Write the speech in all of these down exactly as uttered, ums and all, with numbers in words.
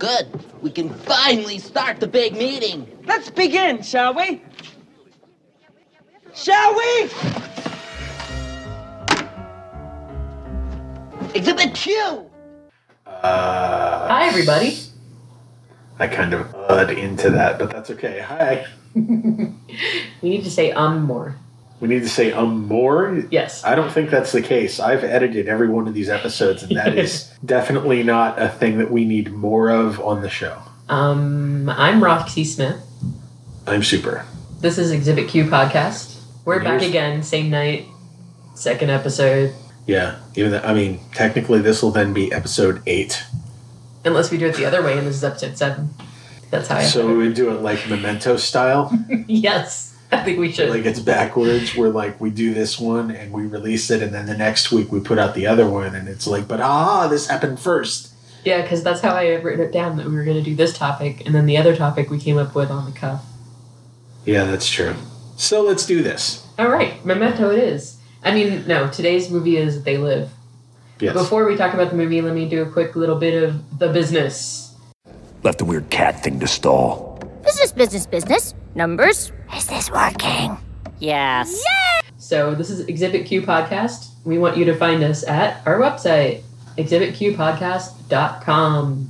Good. We can finally start the big meeting. Let's begin, shall we? Shall we? Exhibit Q! Uh, Hi, everybody. I kind of uh into that, but that's okay. Hi. We need to say um more. We need to say um more? Yes. I don't think that's the case. I've edited every one of these episodes, and that is definitely not a thing that we need more of on the show. Um, I'm Roxy Smith. I'm Super. This is Exhibit Q podcast. We're And back here's- again, same night, second episode. Yeah, even though, I mean, technically this will then be episode eight. Unless we do it the other way, and this is episode seven. That's how I So we would do it like Memento style. Yes, I think we should. Like it's backwards, where like we do this one and we release it, and then the next week we put out the other one, and it's like, but ah, this happened first. Yeah, because that's how I had written it down, that we were going to do this topic, and then the other topic we came up with on the cuff. Yeah, that's true. So let's do this. All right, Memento it is. I mean, no, today's movie is They Live. Yes. Before we talk about the movie, let me do a quick little bit of the business. Left a weird cat thing to stall. Business, business, business. Numbers. Is this working? Yes. So this is Exhibit Q Podcast. We want you to find us at our website, exhibit q podcast dot com.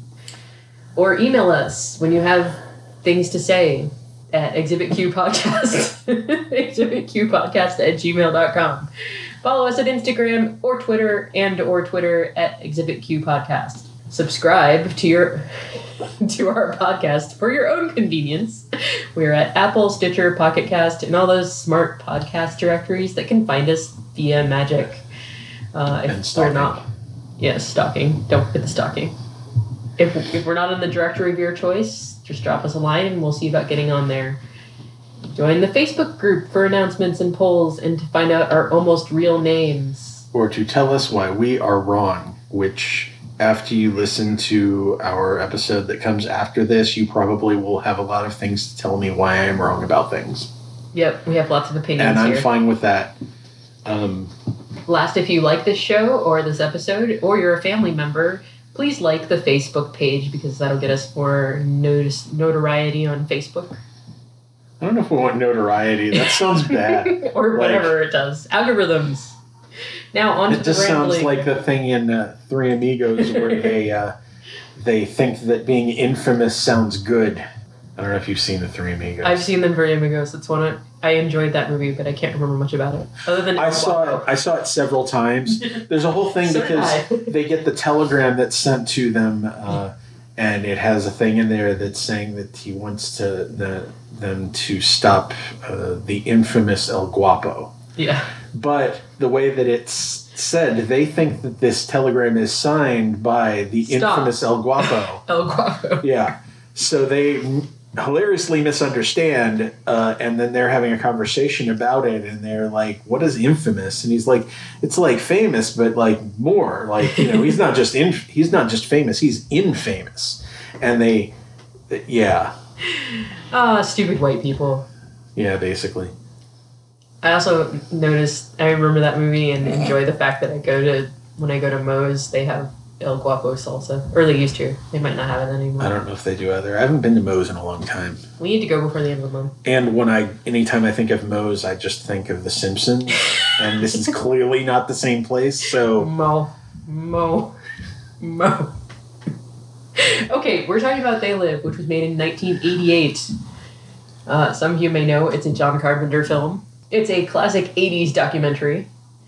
Or email us when you have things to say at Exhibit Q Podcast. exhibit q podcast at gmail dot com. Follow us at Instagram or Twitter and or Twitter at Exhibit Q Podcast. Subscribe to your to our podcast for your own convenience. We're at Apple, Stitcher, Pocket Cast, and all those smart podcast directories that can find us via magic. Uh, if And we're stalking. not, yes, stalking. Don't forget the stalking. If if we're not in the directory of your choice, just drop us a line and we'll see about getting on there. Join the Facebook group for announcements and polls and to find out our almost real names. Or to tell us why we are wrong, which after you listen to our episode that comes after this, you probably will have a lot of things to tell me why I'm wrong about things. Yep, we have lots of opinions And I'm here. fine with that. Um, Last, if you like this show or this episode, or you're a family member, please like the Facebook page because that'll get us more notice, notoriety on Facebook. I don't know if we want notoriety. That sounds bad. or Like- whatever it does. Algorithms. Now on to It the just sounds rambling. like the thing in uh, Three Amigos where they uh, they think that being infamous sounds good. I don't know if you've seen the Three Amigos. I've seen them very amigos. It's one of, I enjoyed that movie, but I can't remember much about it other than I saw it. I saw it several times. There's a whole thing So did because I. they get the telegram that's sent to them, uh, and it has a thing in there that's saying that he wants to the, them to stop uh, the infamous El Guapo. Yeah. But the way that it's said, they think that this telegram is signed by the Stop. infamous El Guapo. El Guapo. Yeah. So they m- hilariously misunderstand, uh, and then they're having a conversation about it, and they're like, what is infamous? And he's like, it's like famous, but like more. Like, you know, he's not just in, he's not just famous, he's infamous. And they, yeah. Ah, stupid white people. Yeah, basically. I also noticed, I remember that movie and enjoy the fact that I go to, when I go to Moe's, they have El Guapo salsa. Or they used to. They might not have it anymore. I don't know if they do either. I haven't been to Moe's in a long time. We need to go before the end of the month. And when I, anytime I think of Moe's, I just think of The Simpsons. And this is clearly not the same place, so. Mo. Mo. Mo. Okay, we're talking about They Live, which was made in nineteen eighty-eight. Uh, some of you may know it's a John Carpenter film. It's a classic eighties documentary.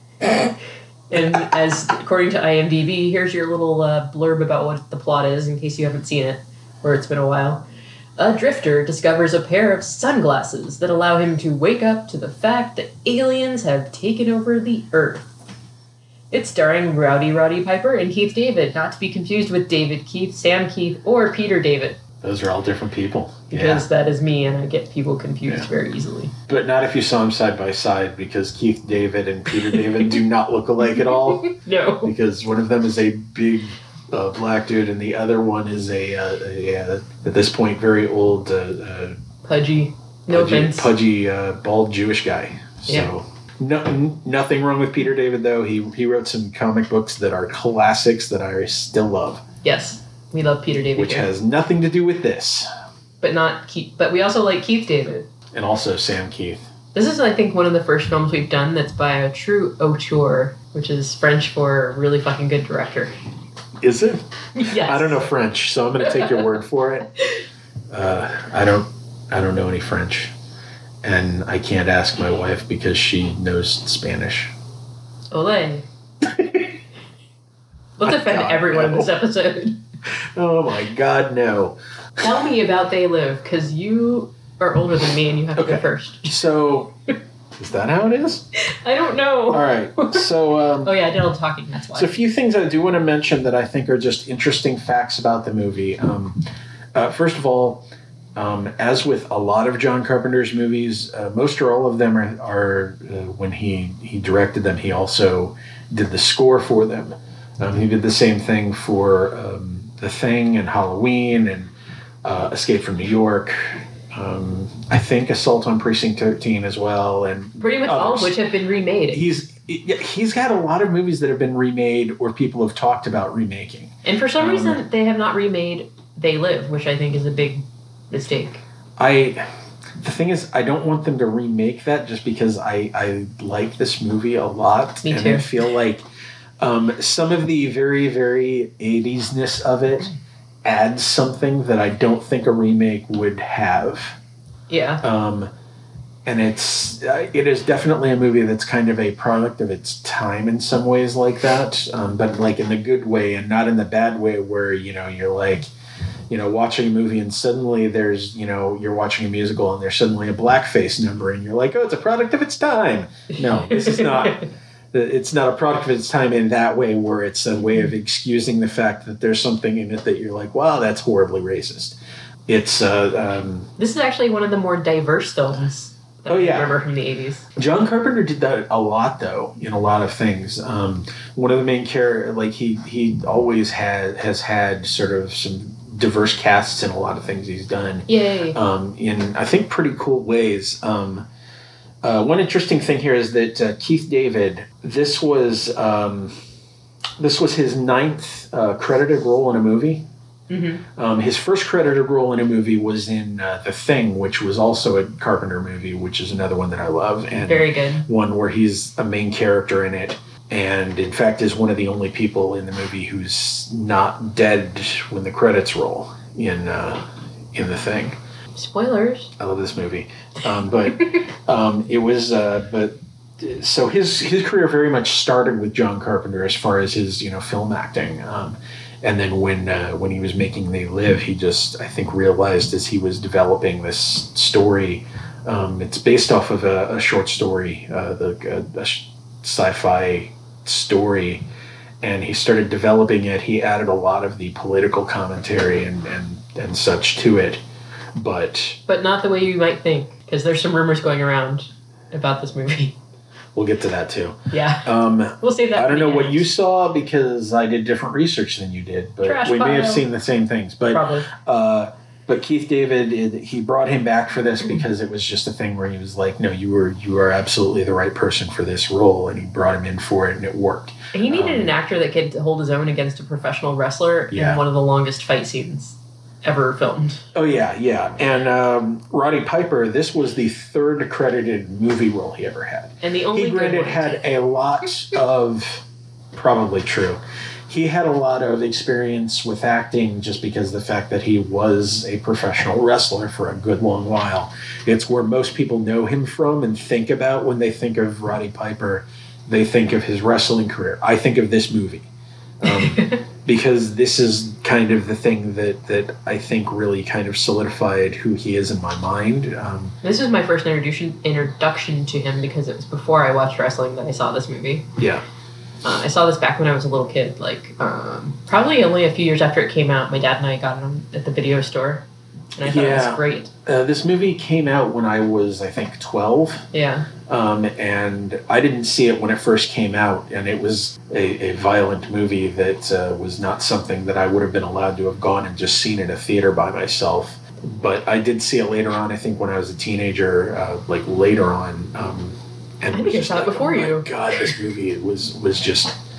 And as according to IMDb, here's your little uh, blurb about what the plot is in case you haven't seen it, or it's been a while. A drifter discovers a pair of sunglasses that allow him to wake up to the fact that aliens have taken over the Earth. It's starring Rowdy Roddy Piper and Keith David, not to be confused with David Keith, Sam Keith, or Peter David. Those are all different people. Because that is me and I get people confused Yeah. very easily. But not if you saw them side by side, because Keith David and Peter David do not look alike at all. No. Because one of them is a big uh, black dude, and the other one is a, uh, a uh, at this point, very old, uh, uh, Pudgy. No pudgy, offense. pudgy uh, bald Jewish guy. So Yeah. no, n- nothing wrong with Peter David, though. He he wrote some comic books that are classics that I still love. Yes. We love Peter David. which here. has nothing to do with this. But not Keith. But we also like Keith David. And also Sam Keith. This is, I think, one of the first films we've done that's by a true auteur, which is French for really fucking good director. Is it? Yes. I don't know French, so I'm going to take your word for it. Uh, I don't. I don't know any French, and I can't ask my wife because she knows Spanish. Olé. Let's My offend God, everyone in no. this episode. Oh my God, no. Tell me about They Live, because you are older than me and you have to Okay. go first. So, is that how it is? I don't know. All right. So, um, Oh yeah, I did all the talking, that's why. so a few things I do want to mention that I think are just interesting facts about the movie. Um, uh, first of all, um, as with a lot of John Carpenter's movies, uh, most or all of them are, are uh, when he, he directed them, he also did the score for them. Um, he did the same thing for um, The Thing and Halloween and uh, Escape from New York. Um, I think Assault on Precinct thirteen as well, and Pretty much all of others. which have been remade. He's yeah, he's got a lot of movies that have been remade or people have talked about remaking. And for some Um, reason, they have not remade They Live, which I think is a big mistake. I the thing is, I don't want them to remake that just because I I like this movie a lot, Me and too. I feel like um, some of the very very eighties-ness of it adds something that I don't think a remake would have. Yeah. Um, and it's uh, it is definitely a movie that's kind of a product of its time in some ways like that, um, but like in the good way and not in the bad way where you know you're like you know watching a movie and suddenly there's you know you're watching a musical and there's suddenly a blackface number and you're like, oh, it's a product of its time. No, this is not. It's not a product of its time in that way where it's a way of excusing the fact that there's something in it that you're like, wow, that's horribly racist. It's uh, um, This is actually one of the more diverse films that Oh, I yeah. remember from the eighties. John Carpenter did that a lot, though, in a lot of things. Um, one of the main character, like he he always had has had sort of some diverse casts in a lot of things he's done. Yay. Um, in I think pretty cool ways. Um, uh, one interesting thing here is that uh, Keith David. This was um, this was his ninth uh, credited role in a movie. Mm-hmm. Um, his first credited role in a movie was in uh, The Thing, which was also a Carpenter movie, which is another one that I love, and Very good. one where he's a main character in it, and in fact is one of the only people in the movie who's not dead when the credits roll in uh, in The Thing. Spoilers. I love this movie, um, but um, it was uh, but. So his his career very much started with John Carpenter as far as his you know film acting, um, and then when uh, when he was making They Live, he just I think realized as he was developing this story, um, it's based off of a, a short story, uh, the a, a sci-fi story, and he started developing it. He added a lot of the political commentary and and, and such to it, but But not the way you might think, because there's some rumors going around about this movie. we'll get to that too. Yeah. Um, We'll save that I for don't the know what end. you saw because I did different research than you did, but Trash we may have pile. seen the same things. But Probably. uh, but Keith David, it, he brought him back for this because it was just a thing where he was like, "No, you were you are absolutely the right person for this role," and he brought him in for it, and it worked. He needed Um, an actor that could hold his own against a professional wrestler Yeah. in one of the longest fight scenes ever filmed. Oh yeah, yeah. And um, Roddy Piper, this was the third credited movie role he ever had. And the only He good granted one. had a lot of probably true. He had a lot of experience with acting just because of the fact that he was a professional wrestler for a good long while. It's where most people know him from and think about when they think of Roddy Piper. They think of his wrestling career. I think of this movie. Um, because this is kind of the thing that, that I think really kind of solidified who he is in my mind. Um, This was my first introduction introduction to him because it was before I watched wrestling that I saw this movie. yeah. Uh, I saw this back when I was a little kid, like um, probably only a few years after it came out. My dad and I got it on, at the video store, and I thought it Yeah. was great. Uh, this movie came out when I was, I think, twelve. Yeah. Um, and I didn't see it when it first came out, and it was a, a violent movie that uh, was not something that I would have been allowed to have gone and just seen in a theater by myself. But I did see it later on, I think when I was a teenager, uh, like later on. Um, and I think was I just saw it like, before oh my you." God, this movie it was was just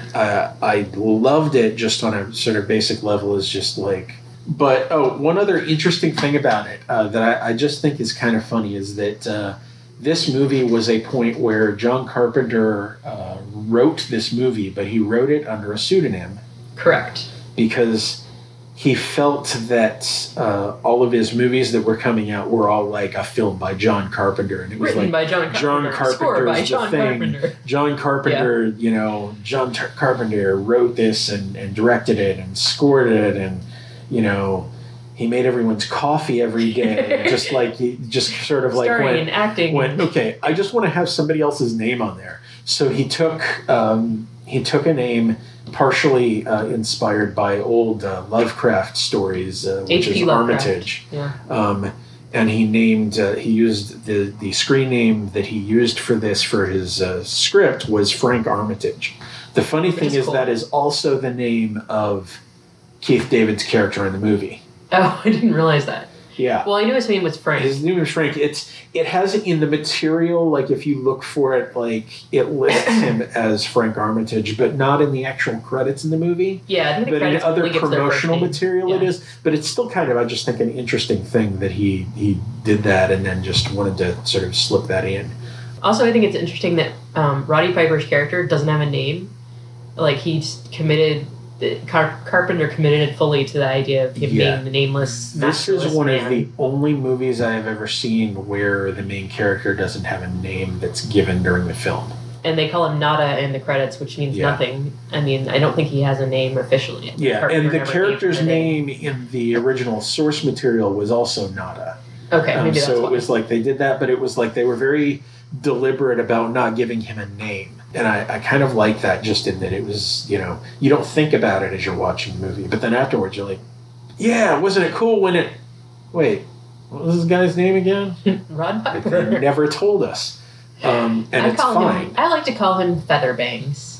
uh, I loved it just on a sort of basic level. Is just like, but oh, one other interesting thing about it uh, that I, I just think is kind of funny is that uh, this movie was a point where John Carpenter uh, wrote this movie, but he wrote it under a pseudonym. Correct. Because he felt that uh, all of his movies that were coming out were all like a film by John Carpenter, and it was Written like by John Carpenter. John Carpenter's Score by the John thing. Carpenter. John Carpenter, yeah. you know, John Tar- Carpenter wrote this and, and directed it and scored it, and you know, he made everyone's coffee every day, just like he just sort of like Starring went, and acting. went, okay, I just want to have somebody else's name on there. So he took um, he took a name partially uh, inspired by old uh, Lovecraft stories, uh, which H P is Lovecraft. Armitage. Yeah. Um, and he named uh, he used the the screen name that he used for this for his uh, script was Frank Armitage. The funny thing That's is cool. that is also the name of Keith David's character in the movie. Oh, I didn't realize that. Yeah. Well, I knew his name was Frank. His name is Frank. It's it has in the material, like if you look for it, like it lists him as Frank Armitage, but not in the actual credits in the movie. Yeah, I think the But in credits other only gives their first promotional name. material, it Yeah. is. But it's still kind of, I just think, an interesting thing that he he did that and then just wanted to sort of slip that in. Also, I think it's interesting that um, Roddy Piper's character doesn't have a name. Like, he's committed... Car- Carpenter committed fully to the idea of him Yeah. being the nameless, This is masterless one man. of the only movies I have ever seen where the main character doesn't have a name that's given during the film. And they call him Nada in the credits, which means Yeah. nothing. I mean, I don't think he has a name officially. Yeah, Carpenter and the never character's gave him a name in the original source material was also Nada. Okay, Um, maybe that's so why. it was like they did that, but it was like they were very deliberate about not giving him a name. And I, I kind of like that, just in that it was, you know, you don't think about it as you're watching the movie, but then afterwards you're like, yeah, wasn't it cool when it... Wait, what was this guy's name again? Rod They Piper. never told us. Um, and I it's call fine. him. I like to call him Featherbangs.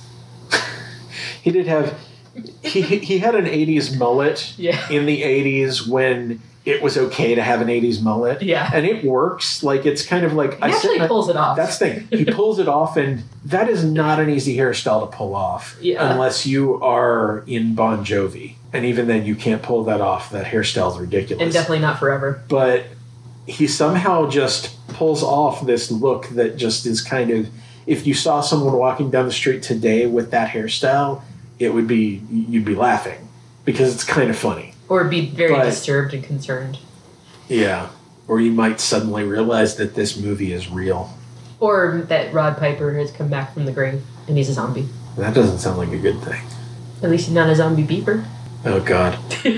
He did have... He, he had an eighties mullet Yeah. in the eighties when it was okay to have an eighties mullet. Yeah. And it works. Like, it's kind of like... He I sit actually and I- pulls it off. That's the thing. He pulls it off, and that is not an easy hairstyle to pull off Yeah. unless you are in Bon Jovi. And even then, you can't pull that off. That hairstyle's ridiculous. and definitely not forever. But he somehow just pulls off this look that just is kind of... If you saw someone walking down the street today with that hairstyle, it would be... You'd be laughing. Because it's kind of funny. Or be very But- disturbed and concerned. Yeah. Or you might suddenly realize that this movie is real. Or that Rod Piper has come back from the grave and he's a zombie. That doesn't sound like a good thing. At least he's not a zombie beeper. Oh, God.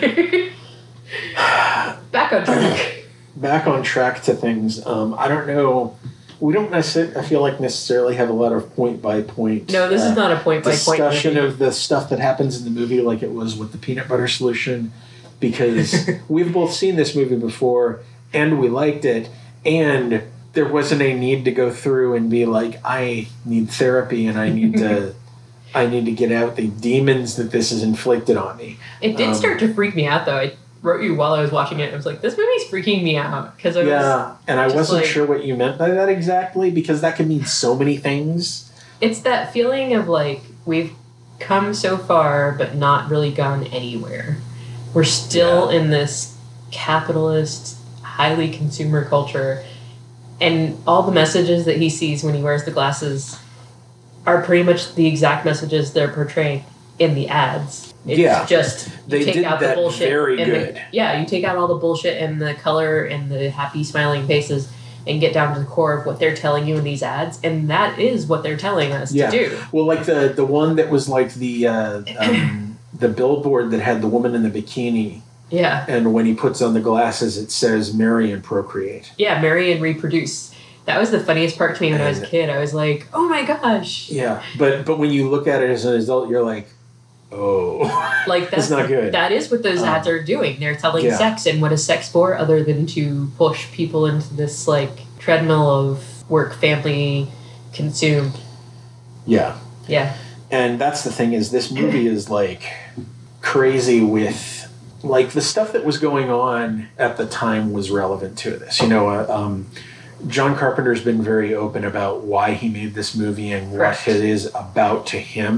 Back on track. Back on track to things. Um, I don't know. We don't necessarily, I feel like, necessarily have a lot of point-by-point... No, this uh, is not a point-by-point discussion movie. of the stuff that happens in the movie like it was with the peanut butter solution, because we've both seen this movie before, and we liked it, and there wasn't a need to go through and be like, I need therapy, and I need to... I need to get out the demons that this has inflicted on me. It did Um, start to freak me out, though. I wrote you while I was watching it. I was like, this movie's freaking me out. Because I was... Yeah, and I just wasn't like- sure what you meant by that exactly, because that can mean so many things. It's that feeling of, like, we've come so far, but not really gone anywhere. We're still Yeah. in this capitalist, highly consumer culture. And all the messages that he sees when he wears the glasses are pretty much the exact messages they're portraying in the ads. It's Yeah. just you They take did out that the bullshit. very and the- good. yeah, you take out all the bullshit and the color and the happy smiling faces and get down to the core of what they're telling you in these ads, and that is what they're telling us Yeah. to do. Well, like the the one that was like the uh, um, the billboard that had the woman in the bikini, Yeah. and when he puts on the glasses, it says "Marry and procreate." Yeah, marry and reproduce. That was the funniest part to me when I was a And- kid. I was like, oh my gosh. Yeah, but but when you look at it as an adult, you're like, oh, Like that's It's not good. That is what those Um, ads are doing. They're telling yeah. sex, and what is sex for other than to push people into this like treadmill of work, family, consume. yeah. Yeah. And that's the thing is, this movie is like crazy with like the stuff that was going on at the time was relevant to this. You know, uh, um, John Carpenter's been very open about why he made this movie and Correct. what it is about to him.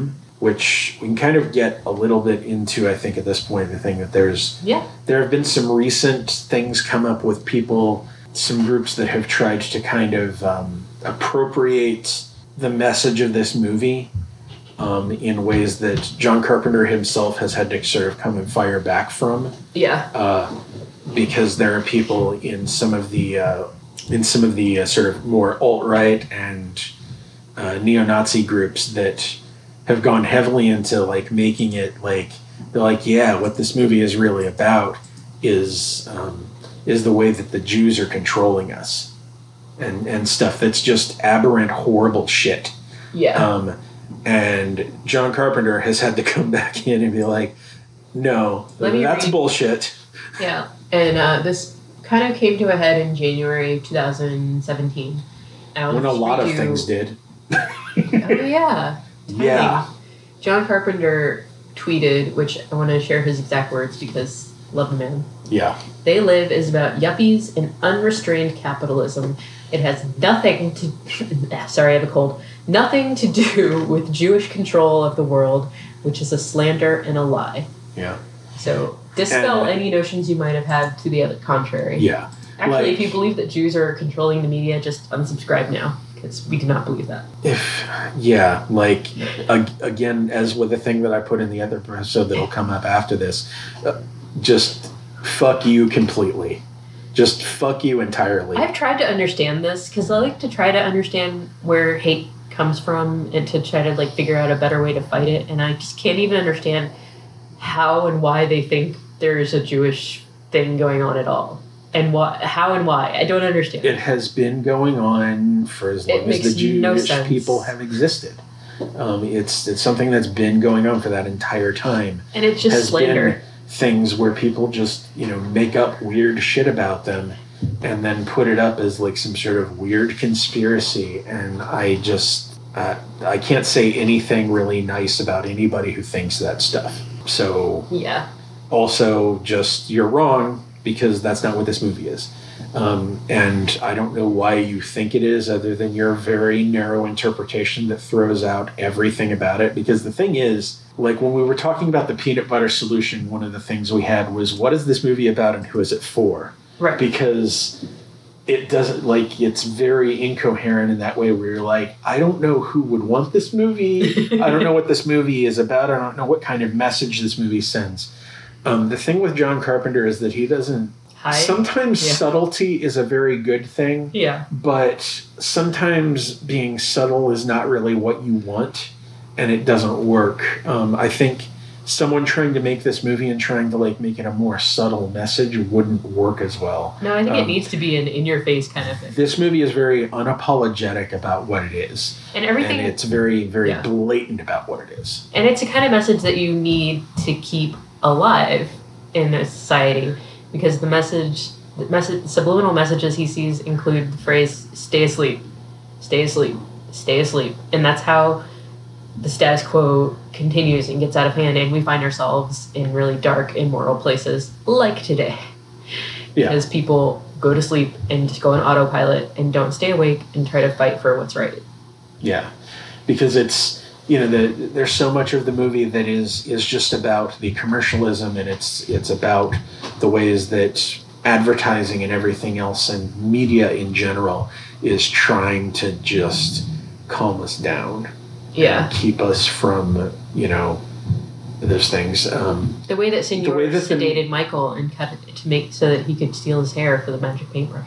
which we can kind of get a little bit into, I think, at this point, the thing that there's Yeah. there have been some recent things come up with people, some groups that have tried to kind of um, appropriate the message of this movie um, in ways that John Carpenter himself has had to sort of come and fire back from. Yeah. Uh, because there are people in some of the uh, in some of the uh, sort of more alt-right and uh, neo-Nazi groups that have gone heavily into like making it like they're like, yeah, what this movie is really about is um, is the way that the Jews are controlling us and and stuff that's just aberrant, horrible shit. Yeah. Um, and John Carpenter has had to come back in and be like, no, Let me that's read- bullshit. Yeah. And uh, this kind of came to a head in January twenty seventeen. I'll When a just lot read of you- things did. Oh, yeah. Yeah. John Carpenter tweeted, which I want to share his exact words because love the man. Yeah. They Live is about yuppies and unrestrained capitalism. It has nothing to sorry, I have a cold. Nothing to do with Jewish control of the world, which is a slander and a lie. Yeah. So dispel And- any notions you might have had to the other contrary. Yeah. Actually, Like- if you believe that Jews are controlling the media, just unsubscribe now because we do not believe that. If yeah, like ag- again, as with the thing that I put in the other episode that'll come up after this, uh, just fuck you completely. Just fuck you entirely. I've tried to understand this because I like to try to understand where hate comes from and to try to like figure out a better way to fight it, and I just can't even understand how and why they think there's a Jewish thing going on at all, and why, how and why. I don't understand. It has been going on for as long It as the makes no Jewish sense. people have existed. Um, it's it's something that's been going on for that entire time. and it's just has slander. been things where people just, you know, make up weird shit about them and then put it up as like some sort of weird conspiracy. And I just, uh, I can't say anything really nice about anybody who thinks that stuff. So Yeah. also just, you're wrong because that's not what this movie is. Um, and I don't know why you think it is other than your very narrow interpretation that throws out everything about it. Because the thing is, like when we were talking about the peanut butter solution, one of the things we had was, what is this movie about and who is it for? Right. Because it doesn't, like, it's very incoherent in that way where you're like, I don't know who would want this movie. I don't know what this movie is about. I don't know what kind of message this movie sends. Um, the thing with John Carpenter is that he doesn't, Hi. sometimes Yeah. subtlety is a very good thing, Yeah. but sometimes being subtle is not really what you want, and it doesn't work. Um, I think someone trying to make this movie and trying to like make it a more subtle message wouldn't work as well. No, I think it Um, needs to be an in-your-face kind of thing. This movie is very unapologetic about what it is, And everything and it's very, very Yeah. blatant about what it is. And it's a kind of message that you need to keep alive in a society because the message, the message, subliminal messages he sees include the phrase "stay asleep, stay asleep, stay asleep," and that's how the status quo continues and gets out of hand, and we find ourselves in really dark, immoral places like today Yeah. because people go to sleep and just go on autopilot and don't stay awake and try to fight for what's right. Yeah, because it's, you know, the, there's so much of the movie that is is just about the commercialism, and it's it's about the ways that advertising and everything else and media in general is trying to just calm us down. Yeah. And keep us from, you know, those things. Um, The way that Senor way that the- sedated Michael and cut it to make so that he could steal his hair for the magic paintbrush.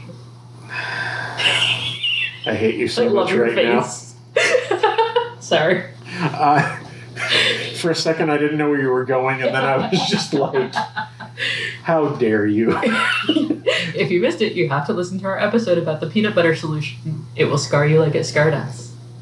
I hate you so I love much your right now. face. Sorry. Uh, for a second, I didn't know where you were going, and then I was just like, how dare you? If you missed it, you have to listen to our episode about the peanut butter solution. It will scar you like it scarred us.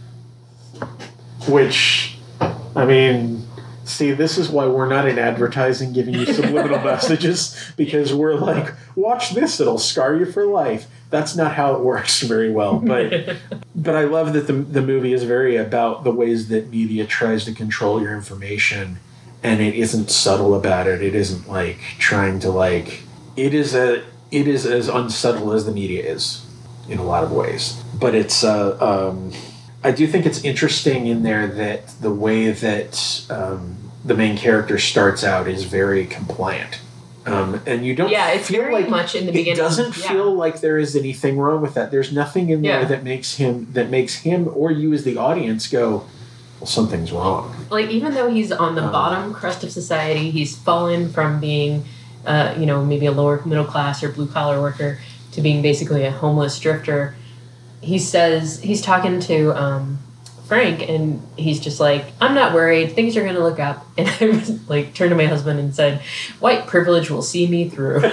Which, I mean, see, this is why we're not in advertising giving you subliminal messages, because we're like, watch this, it'll scar you for life. That's not how it works very well. But but I love that the, the movie is very about the ways that media tries to control your information, and it isn't subtle about it. It isn't like trying to like, it is a it is as unsubtle as the media is in a lot of ways. But it's uh, um, I do think it's interesting in there that the way that um, the main character starts out is very compliant. Um, and you don't Yeah, it's feel very like much in the it beginning. doesn't yeah. feel like there is anything wrong with that. There's nothing in there Yeah. that makes him that makes him or you as the audience go, well, something's wrong. Like, even though he's on the Um, bottom crust of society, he's fallen from being, uh, you know, maybe a lower middle class or blue collar worker to being basically a homeless drifter. He says, he's talking to um, Frank, and he's just like, I'm not worried, things are going to look up. And I was like, turned to my husband and said, white privilege will see me through.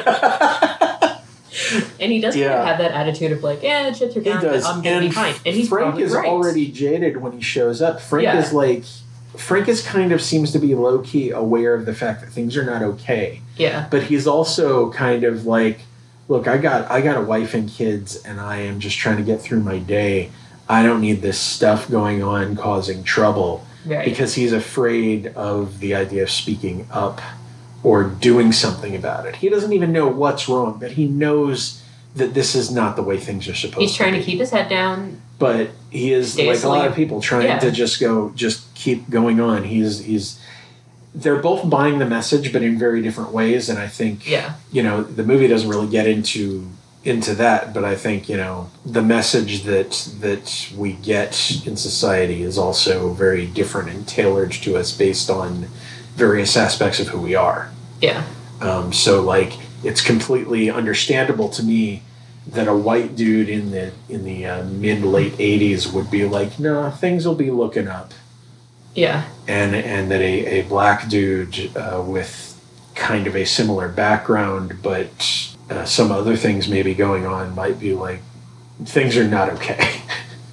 And he does kind Yeah. of have that attitude of like, yeah, shit's are He down, does. but I'm going to And be fine. And he's Frank probably is right. already jaded when he shows up. Frank Yeah. is like Frank is kind of seems to be low key aware of the fact that things are not okay. Yeah. But he's also kind of like, look, I got I got a wife and kids, and I am just trying to get through my day. I don't need this stuff going on causing trouble. Right. Because he's afraid of the idea of speaking up or doing something about it. He doesn't even know what's wrong, but he knows that this is not the way things are supposed to be. He's trying to keep his head down. But he is Stay like a lot of asleep. people trying Yeah. to just go, just keep going on. He's he's. They're both buying the message, but in very different ways. And I think, Yeah. you know, the movie doesn't really get into into that. But I think, you know, the message that that we get in society is also very different and tailored to us based on various aspects of who we are. Yeah. Um, so, like, it's completely understandable to me that a white dude in the in the uh, mid late eighties would be like, no, things will be looking up, Yeah. and and that a, a black dude uh, with kind of a similar background, but uh, some other things maybe going on, might be like, things are not okay.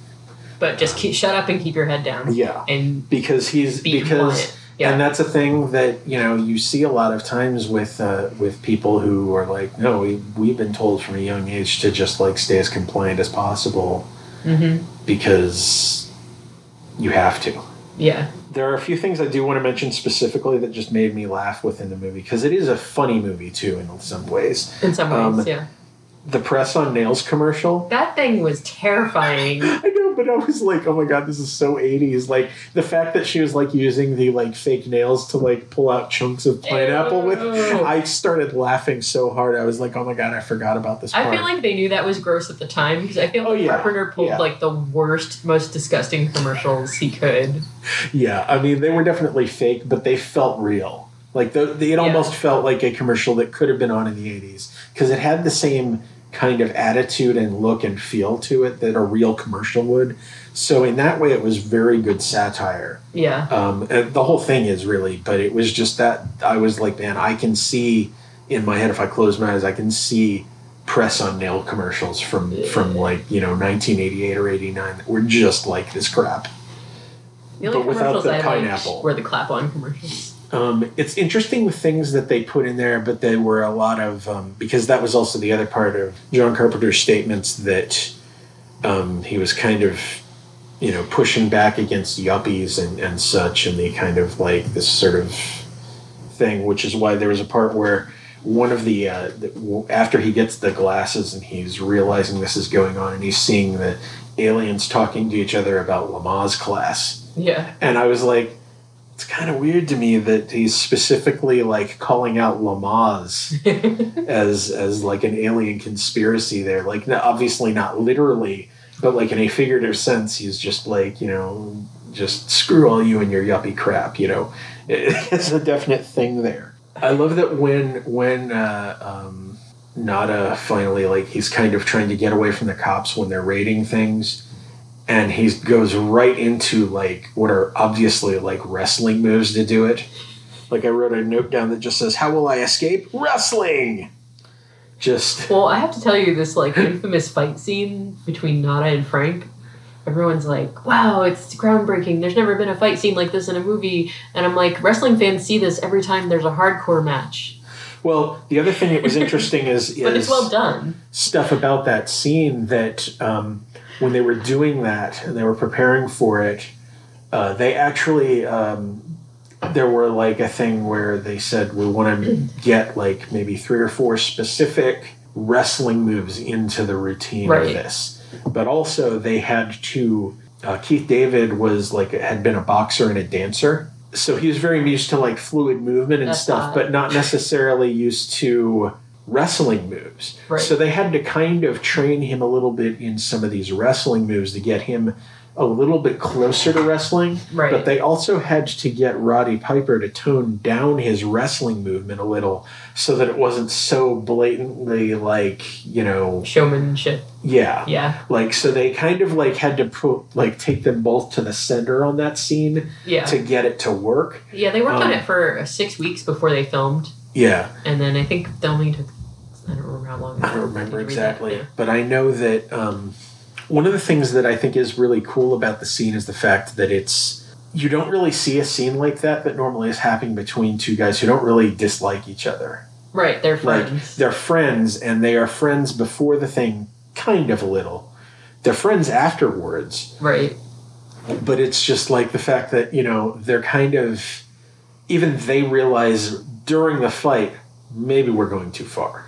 But just keep, shut up and keep your head down. Yeah, And because he's be because. quiet. Yeah. And that's a thing that, you know, you see a lot of times with uh, with people who are like, no, we, we've been told from a young age to just, like, stay as compliant as possible Mhm. because you have to. Yeah. There are a few things I do want to mention specifically that just made me laugh within the movie, because it is a funny movie, too, in some ways. In some ways, Um, yeah. The Press on Nails commercial. That thing was terrifying. I know, but I was like, oh my god, this is so eighties. Like, the fact that she was, like, using the, like, fake nails to, like, pull out chunks of pineapple with, Ew. I started laughing so hard. I was like, oh my god, I forgot about this part. I feel like they knew that was gross at the time because I feel Oh, like yeah. Carpenter pulled Yeah. like the worst, most disgusting commercials he could. Yeah, I mean, they were definitely fake, but they felt real. Like, the, the, it Yeah. almost felt like a commercial that could have been on in the eighties, because it had the same kind of attitude and look and feel to it that a real commercial would. So in that way, it was very good satire. Yeah. Um, and the whole thing is really, but it was just that I was like, man, I can see in my head, if I close my eyes, I can see press on nail commercials from, from like, you know, nineteen eighty-eight or eighty-nine that were just like this crap. The only but without commercials the I pineapple. liked were the clap-on commercials. Um, it's interesting the things that they put in there, but there were a lot of, um, because that was also the other part of John Carpenter's statements that um, he was kind of, you know, pushing back against yuppies and, and such, and the kind of like this sort of thing, which is why there was a part where one of the, uh, the after he gets the glasses and he's realizing this is going on and he's seeing the aliens talking to each other about Lamaze class. Yeah. And I was like, it's kind of weird to me that he's specifically like calling out Lamaze as as like an alien conspiracy there. Like, no, obviously not literally, but like in a figurative sense, he's just like, you know, just screw all you and your yuppie crap. You know, it's a definite thing there. I love that when when uh, um, Nada finally, like, he's kind of trying to get away from the cops when they're raiding things. And he goes right into, like, what are obviously, like, wrestling moves to do it. Like, I wrote a note down that just says, how will I escape? Wrestling! Just... Well, I have to tell you, this, like, infamous fight scene between Nada and Frank, everyone's like, wow, it's groundbreaking. There's never been a fight scene like this in a movie. And I'm like, wrestling fans see this every time there's a hardcore match. Well, the other thing that was interesting is... But is it's well done. Stuff about that scene that... Um, when they were doing that and they were preparing for it, uh, they actually, um, there were like a thing where they said, we want to get like maybe three or four specific wrestling moves into the routine Right. of this. But also they had to uh, Keith David was like had been a boxer and a dancer, so he was very used to like fluid movement and That's stuff, odd. but not necessarily used to wrestling moves. Right. So they had to kind of train him a little bit in some of these wrestling moves to get him a little bit closer to wrestling. Right. But they also had to get Roddy Piper to tone down his wrestling movement a little so that it wasn't so blatantly like, you know, Showmanship. yeah. Yeah. Like, so they kind of like had to put, like, take them both to the center on that scene Yeah. to get it to work. Yeah, they worked Um, on it for six weeks before they filmed. Yeah. And then I think filming took, I don't remember how long. I don't remember Did you read that? exactly. Yeah. But I know that um, one of the things that I think is really cool about the scene is the fact that it's, you don't really see a scene like that that normally is happening between two guys who don't really dislike each other. Right, they're Like, friends. they're friends, and they are friends before the thing, kind of a little. They're friends afterwards. Right. But it's just like the fact that, you know, they're kind of, even they realize during the fight, maybe we're going too far.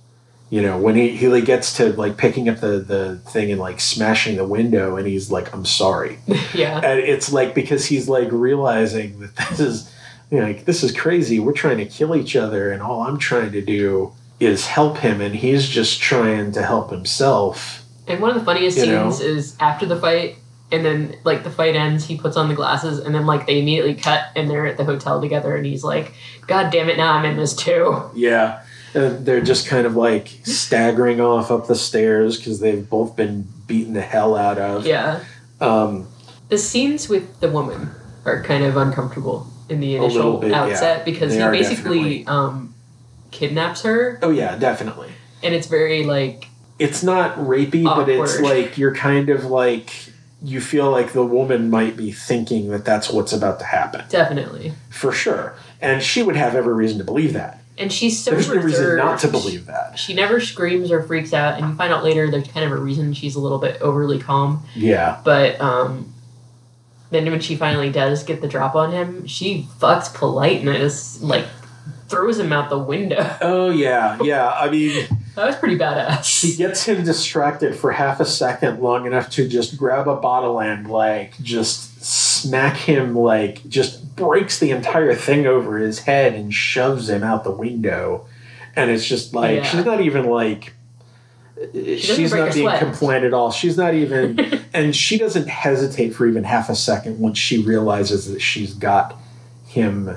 You know, when he, he like gets to like picking up the, the thing and like smashing the window and he's like, I'm sorry. Yeah. And it's like, because he's like realizing that this is, you know, like, this is crazy. We're trying to kill each other and all I'm trying to do is help him and he's just trying to help himself. And one of the funniest You know? scenes is after the fight, and then like the fight ends, he puts on the glasses, and then like they immediately cut, and they're at the hotel together, and he's like, "God damn it, now I'm in this too." Yeah. And they're just kind of like staggering off up the stairs because they've both been beaten the hell out of. Yeah. Um, The scenes with the woman are kind of uncomfortable in the A little initial bit, yeah. outset because They he are basically definitely. um, kidnaps her, oh, yeah, definitely. and it's very like It's not rapey, but it's Awkward. like you're kind of like, you feel like the woman might be thinking that that's what's about to happen. definitely, For sure. And she would have every reason to believe that. and she's so There's no reason reserved. not to believe that. She never screams or freaks out, and you find out later there's kind of a reason she's a little bit overly calm. Yeah. But um, then when she finally does get the drop on him, she fucks politeness, like throws him out the window. Oh, yeah. Yeah. I mean, That was pretty badass. she gets him distracted for half a second long enough to just grab a bottle and, like, just smack him, like, just breaks the entire thing over his head and shoves him out the window. And it's just like, Yeah. she's not even, like, she's break not a being sweat. compliant at all. She's not even, and she doesn't hesitate for even half a second once she realizes that she's got him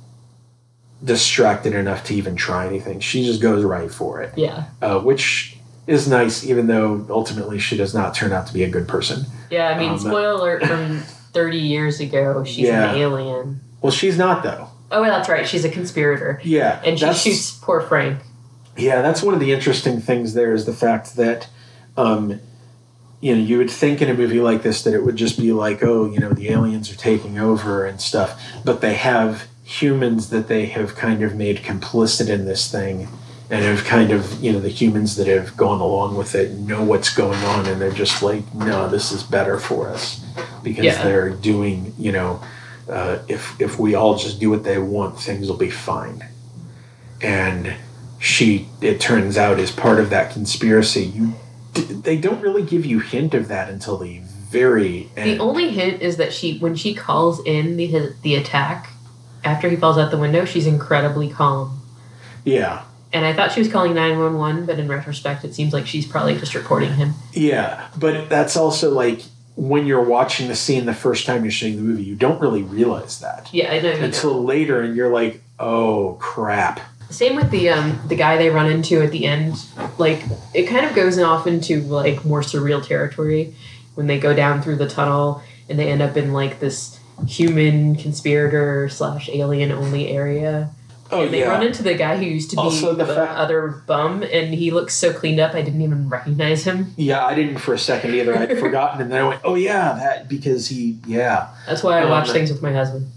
distracted enough to even try anything. She just goes right for it, Yeah. uh, which is nice, even though ultimately she does not turn out to be a good person. Yeah, I mean, Um, spoiler alert from thirty years ago, she's Yeah. an alien. Well, she's not, though. Oh, well, that's right. She's a conspirator. Yeah, And she that's- shoots poor Frank. Yeah, that's one of the interesting things there is the fact that, um, you know, you would think in a movie like this that it would just be like, oh, you know, the aliens are taking over and stuff, but they have humans that they have kind of made complicit in this thing and have kind of, you know, the humans that have gone along with it know what's going on and they're just like, no, this is better for us because Yeah. they're doing, you know, uh, if if we all just do what they want, things will be fine. And she, it turns out, is part of that conspiracy. You, they don't really give you hint of that until the very end. The only hint is that she, when she calls in the his, the attack after he falls out the window, she's incredibly calm. Yeah. And I thought she was calling nine one one, but in retrospect, it seems like she's probably just reporting him. Yeah, but that's also like when you're watching the scene the first time you're seeing the movie, you don't really realize that Yeah, I know. You until know. later, and you're like, "Oh crap!" Same with the um the guy they run into at the end. Like it kind of goes off into like more surreal territory when they go down through the tunnel and they end up in like this human conspirator slash alien only area. Oh And they yeah. run into the guy who used to be Also, the the, fact- other bum, and he looks so cleaned up I didn't even recognize him. Yeah, I didn't for a second either. I'd forgotten, and then I went, "Oh yeah, that," because he, yeah. That's why I Um, watch things with my husband.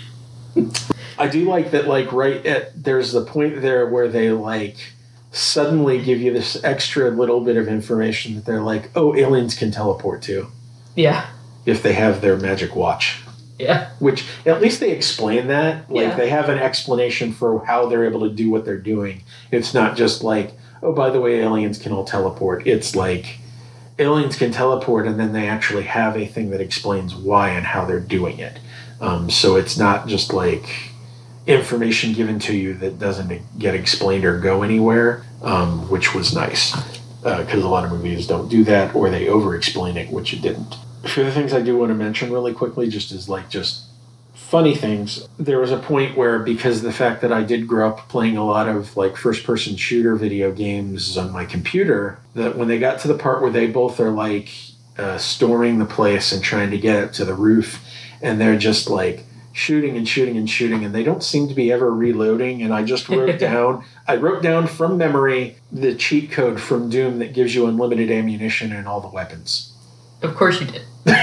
I do like that, like, right at, there's the point there where they, like, suddenly give you this extra little bit of information that they're like, oh, aliens can teleport too, Yeah, if they have their magic watch. yeah, Which, at least they explain that. Like, Yeah. they have an explanation for how they're able to do what they're doing. It's not just like, oh, by the way, aliens can all teleport. It's like, aliens can teleport, and then they actually have a thing that explains why and how they're doing it. Um, so it's not just like information given to you that doesn't get explained or go anywhere, um, which was nice. Because uh, a lot of movies don't do that, or they over-explain it, which it didn't. A few of the things I do want to mention really quickly, just as like just funny things. There was a point where, because of the fact that I did grow up playing a lot of like first-person shooter video games on my computer, that when they got to the part where they both are like uh, storming the place and trying to get up to the roof, and they're just like shooting and shooting and shooting, and they don't seem to be ever reloading. And I just wrote down, I wrote down from memory the cheat code from Doom that gives you unlimited ammunition and all the weapons. Of course you did.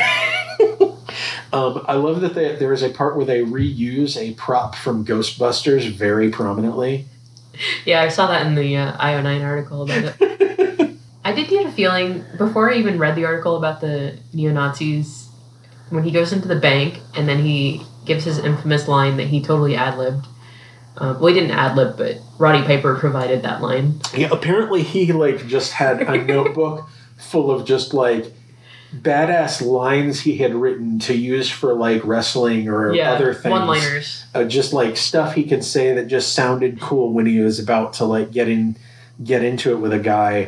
um, I love that they, there is a part where they reuse a prop from Ghostbusters very prominently. Yeah, I saw that in the uh, I O nine article about it. I did get a feeling, before I even read the article about the neo-Nazis, when he goes into the bank and then he gives his infamous line that he totally ad-libbed. Uh, well, he didn't ad-lib, but Roddy Piper provided that line. Yeah, apparently he like just had a notebook full of just like badass lines he had written to use for like wrestling or yeah, other things. One-liners. Uh, just like stuff he could say that just sounded cool when he was about to like get in, get into it with a guy,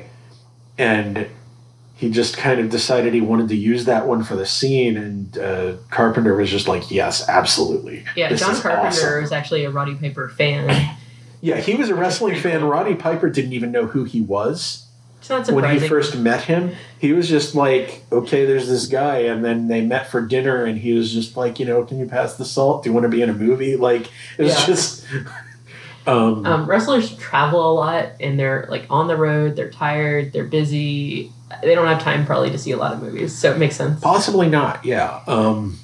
and he just kind of decided he wanted to use that one for the scene, and uh, Carpenter was just like, yes, absolutely. Yeah, this John is Carpenter awesome. is actually a Roddy Piper fan. Yeah, he was a wrestling fan. Roddy Piper didn't even know who he was. It's not surprising. When he first met him, he was just like, okay, there's this guy, and then they met for dinner, and he was just like, you know, can you pass the salt? Do you want to be in a movie? Like, it was Yeah. just... um, um, wrestlers travel a lot, and they're like on the road, they're tired, they're busy. They don't have time probably to see a lot of movies, so it makes sense. Possibly not, yeah. Um,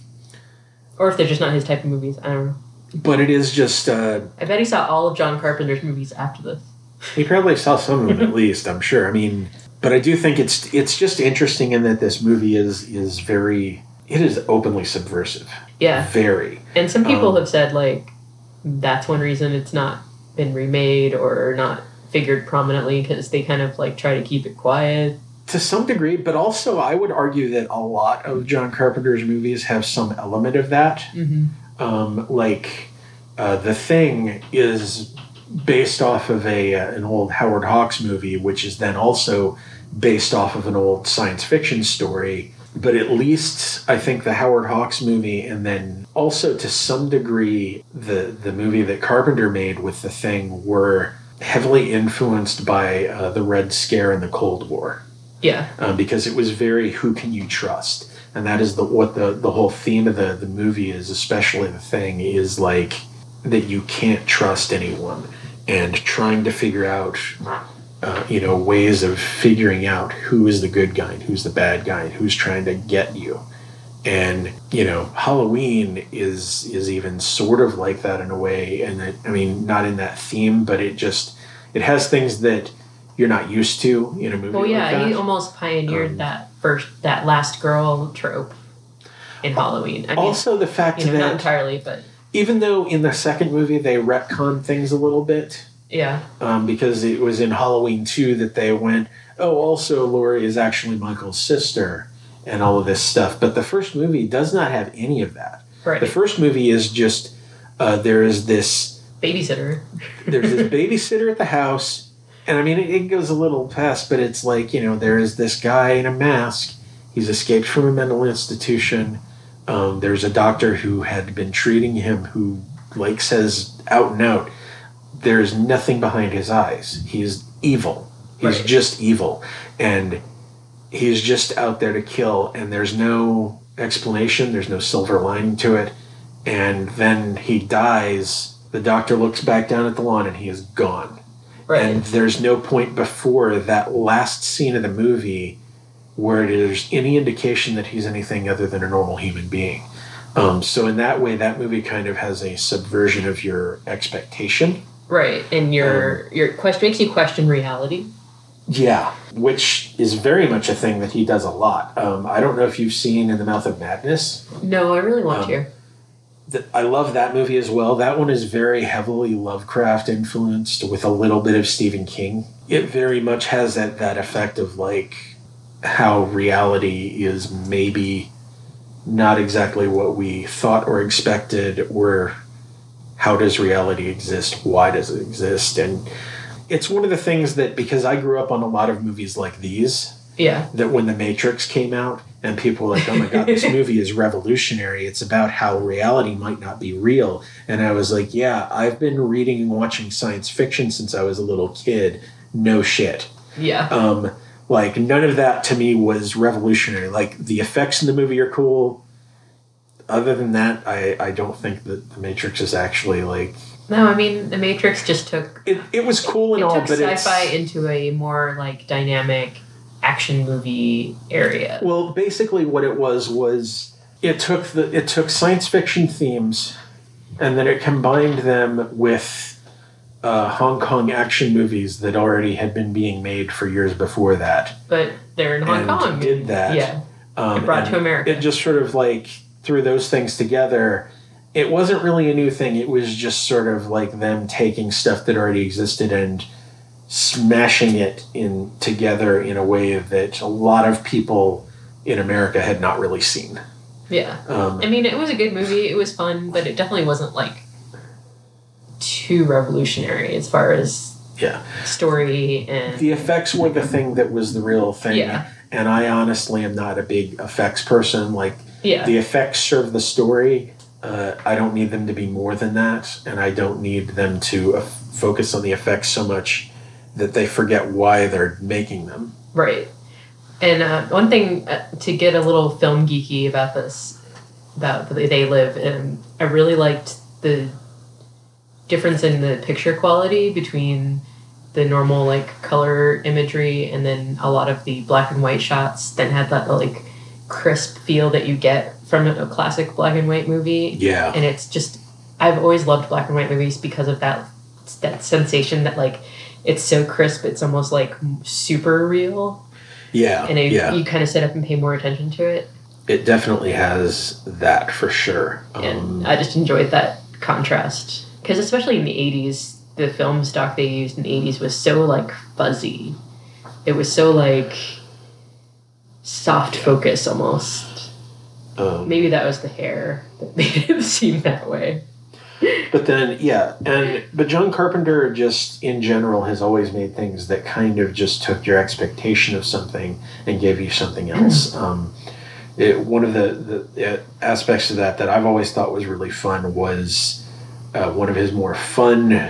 or if they're just not his type of movies, I don't know. But it is just... Uh, I bet he saw all of John Carpenter's movies after this. He probably saw some of them at least, I'm sure. I mean, but I do think it's it's just interesting in that this movie is is very, it is openly subversive. Yeah. Very. And some people Um, have said, like, that's one reason it's not been remade or not figured prominently, because they kind of, like, try to keep it quiet. To some degree, but also I would argue that a lot of John Carpenter's movies have some element of that. Mm-hmm. Um, like, uh, The Thing is based off of a uh, an old Howard Hawks movie, which is then also based off of an old science fiction story. But at least I think the Howard Hawks movie, and then also to some degree the the movie that Carpenter made with The Thing, were heavily influenced by uh, the Red Scare and the Cold War. Yeah. Um, because it was very who can you trust, and that is the what the the whole theme of the the movie is, especially The Thing, is like that you can't trust anyone, and trying to figure out uh, you know ways of figuring out who is the good guy and who's the bad guy and who's trying to get you. And you know Halloween is is even sort of like that in a way, and it, I mean not in that theme, but it just it has things that you're not used to in a movie. Well, yeah, like that. he almost pioneered Um, that first, that last girl trope in Halloween. I mean, also, the fact you know, that not entirely, but even though in the second movie they retcon things a little bit, yeah, um, because it was in Halloween two that they went, oh, also Laurie is actually Michael's sister and all of this stuff. But the first movie does not have any of that. right. The first movie is just uh, there is this Babysitter. there's this babysitter at the house. And I mean, it, it goes a little past, but it's like, you know, there is this guy in a mask. He's escaped from a mental institution. Um, there's a doctor who had been treating him who, like, says out and out, there's nothing behind his eyes. He's evil. He's Right. just evil. And he's just out there to kill. And there's no explanation. There's no silver lining to it. And then he dies. The doctor looks back down at the lawn and he is gone. Right. And there's no point before that last scene of the movie where there's any indication that he's anything other than a normal human being. Um, so in that way, that movie kind of has a subversion of your expectation. right. And your, Um, your question makes you question reality. Yeah. Which is very much a thing that he does a lot. Um, I don't know if you've seen In the Mouth of Madness. No, I really want Um, to. That I love that movie as well. That one is very heavily Lovecraft influenced with a little bit of Stephen King. It very much has that, that effect of like how reality is maybe not exactly what we thought or expected, or how does reality exist? Why does it exist? And it's one of the things that, because I grew up on a lot of movies like these, Yeah. that when The Matrix came out and people were like, oh my God, this movie is revolutionary. It's about how reality might not be real. And I was like, yeah, I've been reading and watching science fiction since I was a little kid. No shit. Yeah. Um, like, none of that to me was revolutionary. Like, the effects in the movie are cool. Other than that, I, I don't think that The Matrix is actually, like... No, I mean, The Matrix just took... It, it was cool and it all, took but it's... sci-fi into a more, like, dynamic action movie area. Well, basically what it was was it took the it took science fiction themes and then it combined them with uh, Hong Kong action movies that already had been being made for years before that. But they're in Hong and Kong. Did that? Yeah. Um, it brought and to America. It just sort of like threw those things together. It wasn't really a new thing. It was just sort of like them taking stuff that already existed and smashing it in together in a way that a lot of people in America had not really seen. Yeah. Um, I mean, it was a good movie. It was fun, but it definitely wasn't, like, too revolutionary as far as yeah. story and... The effects were the thing that was the real thing. Yeah. And I honestly am not a big effects person. Like, Yeah. the effects serve the story. Uh, I don't need them to be more than that. And I don't need them to uh, focus on the effects so much that they forget why they're making them. Right. And uh, one thing uh, to get a little film geeky about this, about the They Live, and I really liked the difference in the picture quality between the normal like color imagery and then a lot of the black and white shots that had that like crisp feel that you get from a classic black and white movie. Yeah. And it's just, I've always loved black and white movies because of that that sensation that like it's so crisp, it's almost like super real. Yeah. And it, yeah. you kind of sit up and pay more attention to it. It definitely has that for sure. Um, And I just enjoyed that contrast. Because especially in the eighties, the film stock they used in the eighties was so like fuzzy. It was so like soft focus almost. um, Maybe that was the hair that made it seem that way. But then, yeah, and but John Carpenter just in general has always made things that kind of just took your expectation of something and gave you something else. um, it, one of the, the uh, aspects of that that I've always thought was really fun was uh, one of his more fun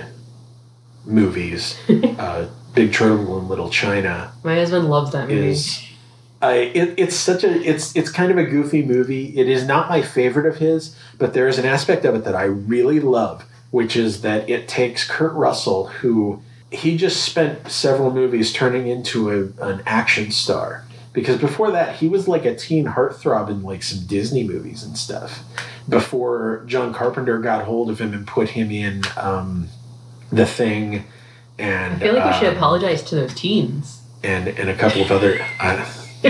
movies, uh, Big Trouble in Little China. My husband loves that movie. Is I it, it's such a it's it's kind of a goofy movie. It is not my favorite of his, but there is an aspect of it that I really love, which is that it takes Kurt Russell, who he just spent several movies turning into a, an action star. Because before that, he was like a teen heartthrob in like some Disney movies and stuff. Before John Carpenter got hold of him and put him in um, The Thing, and I feel like we should um, apologize to those teens. and and a couple of other. Uh,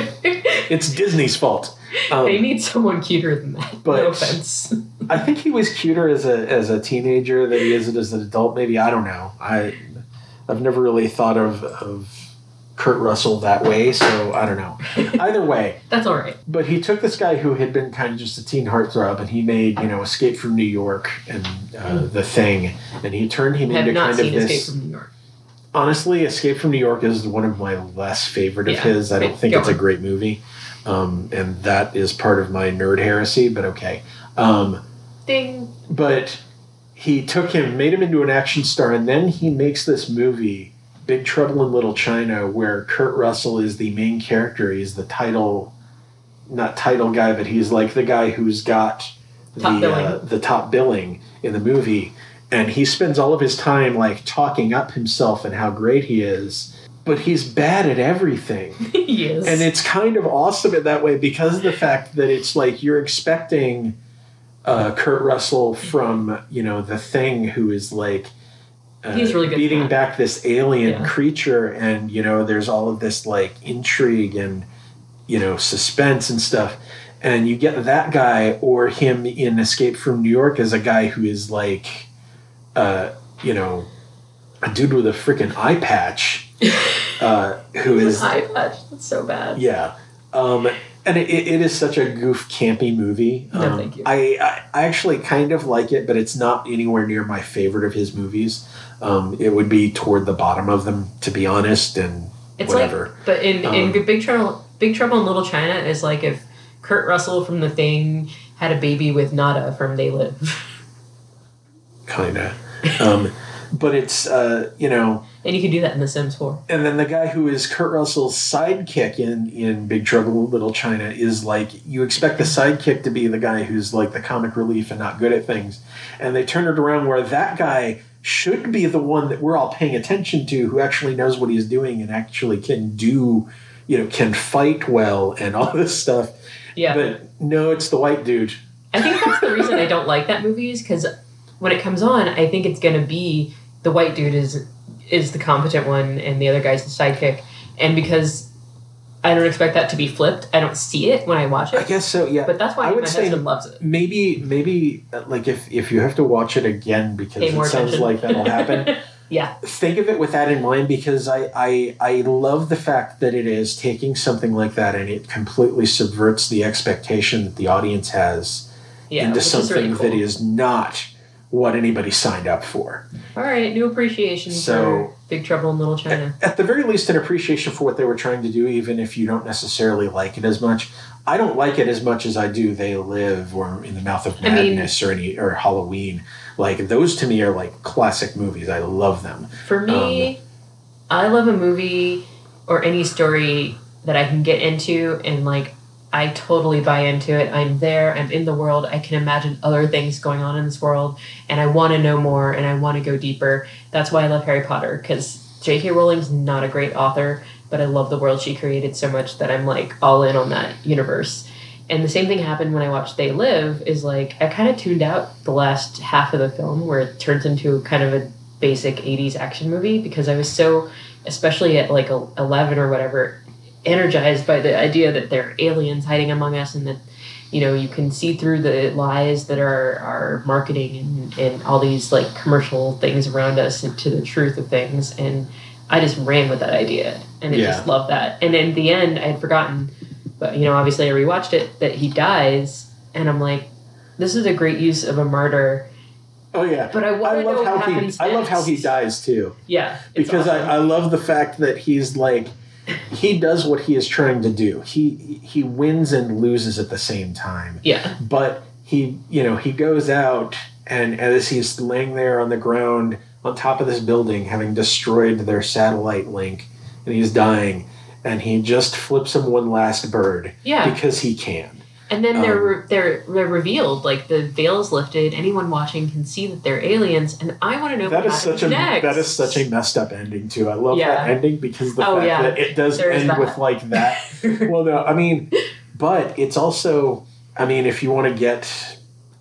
it's Disney's fault. Um, They need someone cuter than that. but- no offense. I think he was cuter as a as a teenager than he is as an adult. Maybe I don't know. I I've never really thought of of Kurt Russell that way, so I don't know. Either way, That's all right. but he took this guy who had been kind of just a teen heartthrob, and he made you know Escape from New York and uh, The Thing, and he turned him I have into not kind seen of Escape this. from New York. Honestly, Escape from New York is one of my less favorite of Yeah. his. I don't Okay, think go it's a on. great movie, um, and that is part of my nerd heresy. But okay. Um, Ding. But he took him, made him into an action star, and then he makes this movie, Big Trouble in Little China, where Kurt Russell is the main character. He's the title, not title guy, but he's like the guy who's got Top the billing. uh, the top billing in the movie, and he spends all of his time like talking up himself and how great he is. But he's bad at everything. Yes. And it's kind of awesome in that way because of the fact that it's like you're expecting uh, Kurt Russell from, you know, The Thing, who is like uh, He's really good at beating that. back this alien Yeah. creature, and, you know, there's all of this like intrigue and, you know, suspense and stuff. And you get that guy or him in Escape from New York as a guy who is like, uh, you know, a dude with a freaking eye patch. uh, who It's is high pitch. That's so bad. yeah, um, and it, it is such a goof campy movie. Um, No, thank you. I, I I actually kind of like it, but it's not anywhere near my favorite of his movies. Um, it would be toward the bottom of them, to be honest, and It's whatever. like, but in, in Um, Big Trouble, Big Trouble in Little China is like if Kurt Russell from The Thing had a baby with Nada from They Live. kind of. Um, but it's uh, you know. And you can do that in The Sims four. And then the guy who is Kurt Russell's sidekick in, in Big Trouble in Little China is like, you expect the sidekick to be the guy who's like the comic relief and not good at things. And they turn it around where that guy should be the one that we're all paying attention to, who actually knows what he's doing and actually can do, you know, can fight well and all this stuff. Yeah. But no, it's the white dude. I think that's the reason I don't like that movie is because when it comes on, I think it's going to be the white dude is is the competent one and the other guy's the sidekick. And because I don't expect that to be flipped, I don't see it when I watch it. I guess so, yeah. But that's why I my would say husband loves it. Maybe, maybe uh, like if, if you have to watch it again because Pay it more sounds attention. like that'll happen. Yeah. Think of it with that in mind, because I, I I love the fact that it is taking something like that and it completely subverts the expectation that the audience has Yeah. into which is something really cool. that is not what anybody signed up for. All right, new appreciation So- for Big Trouble in Little China. At the very least, an appreciation for what they were trying to do, even if you don't necessarily like it as much. I don't like it as much as I do They Live or In the Mouth of I mean- Madness or any or Halloween. Like, those to me are like classic movies. I love them. For me, Um, I love a movie or any story that I can get into and like I totally buy into it. I'm there, I'm in the world, I can imagine other things going on in this world and I want to know more and I want to go deeper. That's why I love Harry Potter, because J K Rowling's not a great author, but I love the world she created so much that I'm like all in on that universe. And the same thing happened when I watched They Live, is like I kind of tuned out the last half of the film where it turns into kind of a basic eighties action movie because I was so, especially at like eleven or whatever, energized by the idea that there are aliens hiding among us and that, you know, you can see through the lies that are, are marketing and, and all these like commercial things around us and to the truth of things. And I just ran with that idea and I Yeah. just loved that. And in the end, I had forgotten, but you know, obviously I rewatched it, that he dies and I'm like, this is a great use of a martyr. Oh yeah, But I wanna love know how what he. happens I love how he next. dies too, Yeah. it's because awesome. I, I love the fact that he's like, he does what he is trying to do. He he wins and loses at the same time. Yeah. But he, you know, he goes out and as he's laying there on the ground on top of this building, having destroyed their satellite link, and he's dying, and he just flips him one last bird. Yeah. Because he can. And then they're, Um, re- they're they're revealed, like the veil's lifted. Anyone watching can see that they're aliens, and I want to know That what is happens such a next. that is such a messed up ending too. I love Yeah. that ending because the Oh, fact yeah. that it does There is end that. with like that. Well, no, I mean, but it's also, I mean, if you want to get,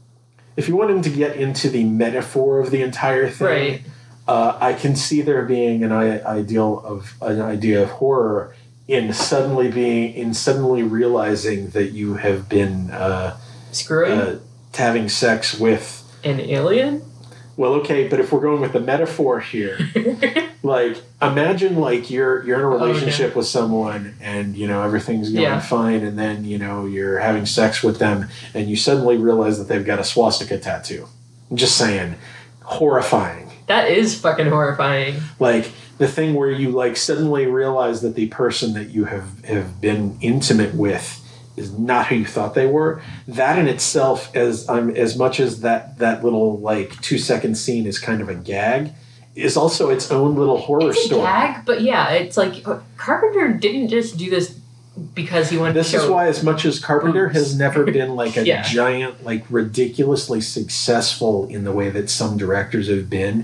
if you want him to get into the metaphor of the entire thing, Right. uh, I can see there being an i- ideal of an idea of horror in suddenly being in suddenly realizing that you have been uh, Screwing uh, having sex with. an alien. Well, okay, but if we're going with the metaphor here, like imagine like you're you're in a Oh, relationship with someone and you know everything's going Yeah. fine, and then you know you're having sex with them and you suddenly realize that they've got a swastika tattoo. I'm just saying, horrifying. That is fucking horrifying. Like the thing where you like suddenly realize that the person that you have have been intimate with is not who you thought they were. That in itself, as um, as much as that that little like two second scene is kind of a gag, is also its own little horror It's a story. gag, but yeah, it's like Carpenter didn't just do this because he wanted This to show. is why, as much as Carpenter boobs. has never been like a Yeah. giant, like ridiculously successful in the way that some directors have been,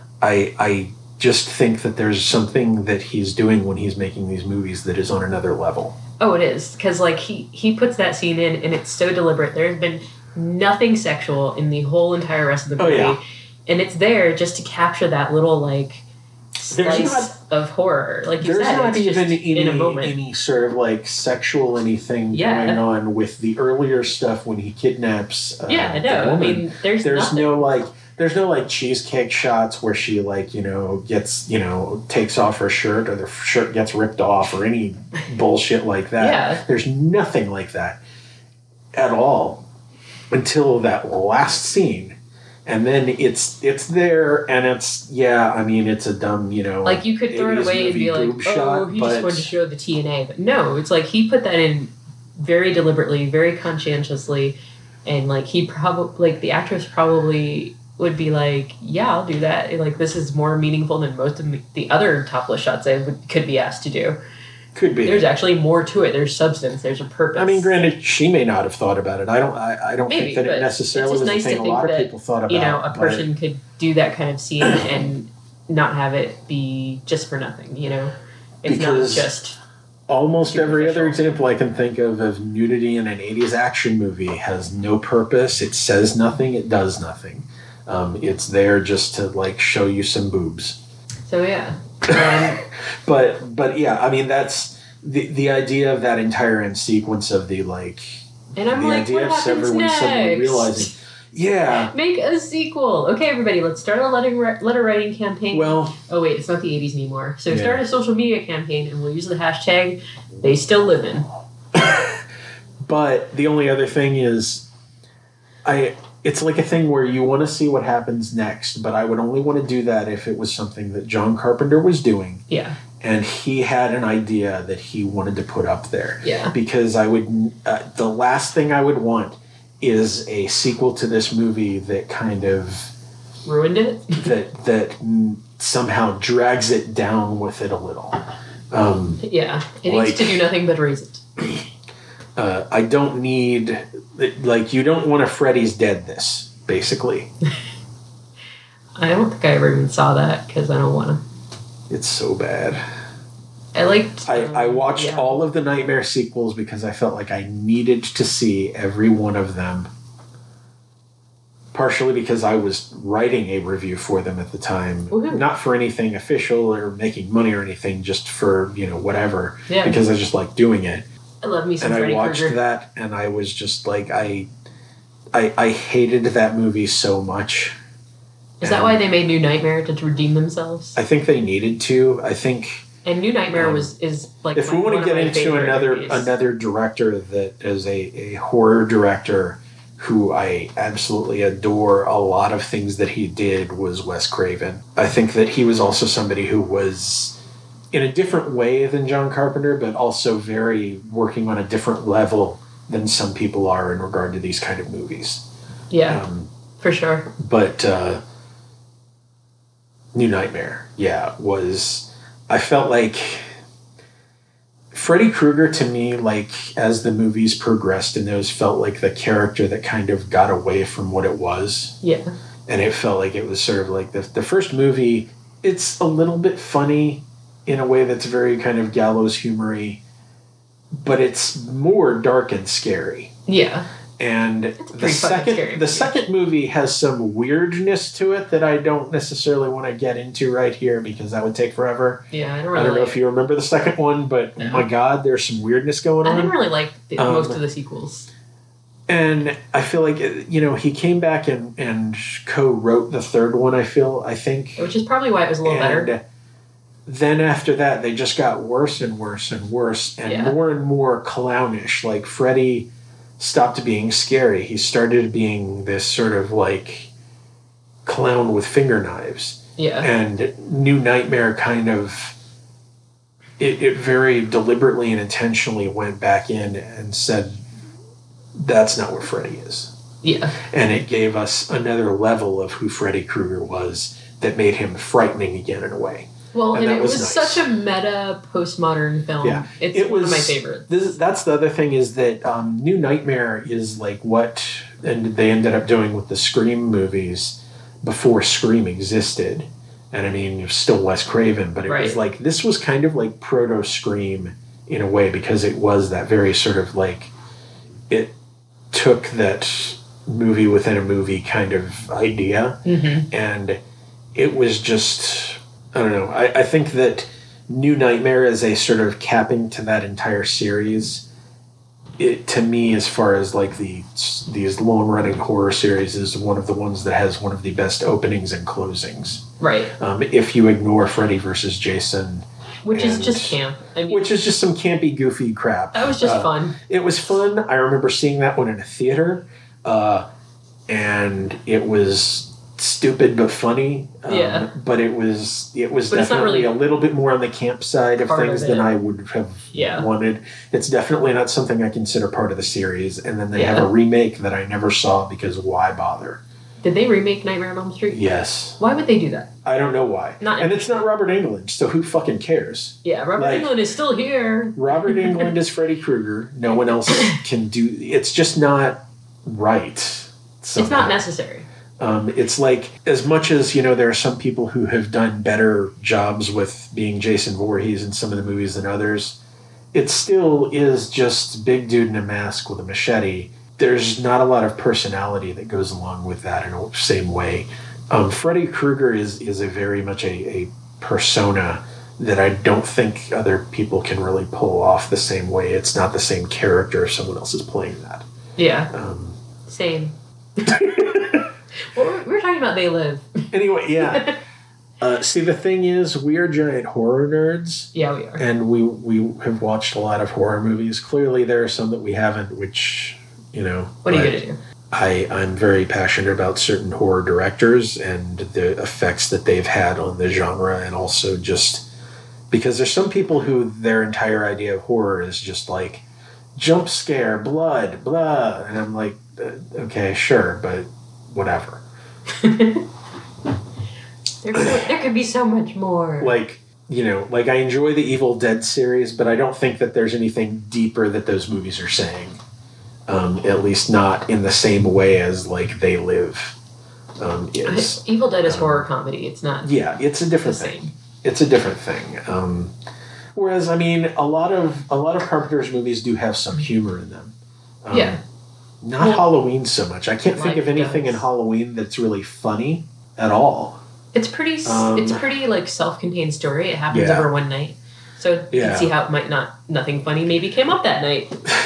I I just think that there's something that he's doing when he's making these movies that is on another level. Oh, it is, because like he he puts that scene in, and it's so deliberate. There's been nothing sexual in the whole entire rest of the Oh, movie, yeah. and it's there just to capture that little like There's slice not- of horror. Like you There's said, not it's even just any in a moment. any sort of like sexual anything Yeah. going on with the earlier stuff when he kidnaps. Uh, yeah, I the know. I woman. mean, there's there's nothing. no like there's no like cheesecake shots where she like, you know, gets, you know, takes off her shirt or the shirt gets ripped off or any bullshit like that. Yeah. There's nothing like that at all until that last scene. And then it's it's there and it's yeah, I mean it's a dumb, you know, like you could throw it eighties away and be movie like, boob oh, shot, he but just wanted to show the T N A. But no, it's like he put that in very deliberately, very conscientiously, and like he probably like the actress probably would be like, yeah, I'll do that. Like this is more meaningful than most of the other topless shots I would, could be asked to do. could be. There's actually more to it. There's substance. There's a purpose. I mean, granted, she may not have thought about it. I don't. I, I don't Maybe, think that but it necessarily it's was just nice a thing to a think lot of that, people thought about. You know, a but- person could do that kind of scene and not have it be just for nothing. You know, it's Because- not just. Almost every other superficial. example I can think of of nudity in an eighties action movie has no purpose. It says nothing. It does nothing. Um, it's there just to like show you some boobs. So yeah. Um, But but yeah, I mean that's the the idea of that entire end sequence of the like and I'm the like, idea what of happens everyone suddenly next? realizing, yeah. Make a sequel. Okay, everybody, let's start a letter, letter writing campaign. Well, oh wait, it's not the eighties anymore. So Yeah. start a social media campaign, and we'll use the hashtag They Still Livin'. but the only other thing is, I it's like a thing where you want to see what happens next, but I would only want to do that if it was something that John Carpenter was doing. Yeah, And he had an idea that he wanted to put up there. yeah, Because I would, uh, the last thing I would want is a sequel to this movie that kind of ruined it. that that mm, somehow drags it down with it a little. Um, Yeah, it Like- needs to do nothing but raise it. uh, I don't need like you don't want a Freddy's Dead this basically. I don't think I ever even saw that because I don't want to. It's so bad. I liked. I, um, I watched yeah. all of the Nightmare sequels because I felt like I needed to see every one of them. Partially because I was writing a review for them at the time. Woohoo. Not for anything official or making money or anything, just for, you know, whatever. Yeah. Because I just like doing it. I love me some And I Freddy watched Krueger. that and I was just like, I, I, I hated that movie so much. Is that and why they made New Nightmare to redeem themselves? I think they needed to. I think... And New Nightmare Um, was is like if my- we want one to of get my into favorite another movies. another director that is a, a horror director who I absolutely adore, a lot of things that he did was Wes Craven. I think that he was also somebody who was in a different way than John Carpenter, but also very working on a different level than some people are in regard to these kind of movies. Yeah, Um, for sure. but uh, New Nightmare, yeah, was... I felt like Freddy Krueger to me, like as the movies progressed in those, felt like the character that kind of got away from what it was. Yeah, And it felt like it was sort of like the, the first movie, it's a little bit funny in a way that's very kind of gallows humory, but it's more dark and scary. yeah. And a the pretty fucking scary second the movie. second movie has some weirdness to it that I don't necessarily want to get into right here because that would take forever. Yeah, I don't I really. don't know like, if you remember the second one, but No. oh my god, there's some weirdness going I didn't on. really like the, Um, most of the sequels. And I feel like you know he came back and, and co-wrote the third one. I feel I think, Which is probably why it was a little and better. then after that they just got worse and worse and worse and Yeah. more and more clownish. Like Freddy stopped being scary. He started being this sort of like clown with finger knives. Yeah, And New Nightmare kind of it, it very deliberately and intentionally went back in and said that's not what Freddy is. yeah, And it gave us another level of who Freddy Krueger was that made him frightening again in a way. well, and and, that it was was, nice. such a meta postmodern film. Yeah, it's it one of my was- favorites. This, that's the other thing is that um, New Nightmare is like what and they ended up doing with the Scream movies before Scream existed. And I mean, it was still Wes Craven, but it was Right. like, this was kind of like proto-Scream in a way because it was that very sort of like, it took that movie within a movie kind of idea. Mm-hmm. And it was just, I don't know, I, I think that New Nightmare as a sort of capping to that entire series it to me, as far as like the these long running horror series, is one of the ones that has one of the best openings and closings. Right. Um, if you ignore Freddy versus Jason, which is and- just camp. I mean, which is just some campy, goofy crap. that was just Uh, fun. It was fun. I remember seeing that one in a theater, uh, and it was stupid but funny. Um, Yeah. But it was it was But it's not definitely really a little bit more on the camp side of part things of than it. I would have Yeah. wanted. It's definitely not something I consider part of the series. And then they have Yeah. a remake that I never saw because why bother? Did they remake Nightmare on Elm Street? Yes. Why would they do that? I don't know why. Not and it's not Robert Englund, so who fucking cares? Yeah, Robert Like- Englund is still here. Robert Englund is Freddy Krueger. No one else can do. It's just not right. It's not somehow. necessary. Um, it's like, as much as, you know, there are some people who have done better jobs with being Jason Voorhees in some of the movies than others, it still is just big dude in a mask with a machete. There's not a lot of personality that goes along with that in the same way. Um, Freddy Krueger is, is a very much a, a persona that I don't think other people can really pull off the same way. It's not the same character if someone else is playing that. Yeah. Um, Same. Well, we're, we're talking about They Live. anyway, yeah. Uh, see, the thing is, we are giant horror nerds. Yeah, we are. And we we have watched a lot of horror movies. Clearly, there are some that we haven't, which, you know. What are you but going to do? I, I'm very passionate about certain horror directors and the effects that they've had on the genre, and also just because there's some people who their entire idea of horror is just like jump scare, blood, blah. And I'm like, uh, okay, sure, but whatever. There could, there could be so much more. Like, you know, like I enjoy the Evil Dead series, but I don't think that there's anything deeper that those movies are saying. Um, at least not in the same way as like They Live um, is. Evil Dead is horror comedy. It's not. Yeah, it's a different the thing. same. It's a different thing. Um, whereas, I mean, a lot of a lot of Carpenter's movies do have some humor in them. Um, Yeah. Not Well, Halloween so much. I can't think Life of anything does. in Halloween that's really funny at all. It's pretty. s Um, it's pretty like self-contained story. It happens Yeah. over one night, so you Yeah. can see how it might not. Nothing funny maybe came up that night.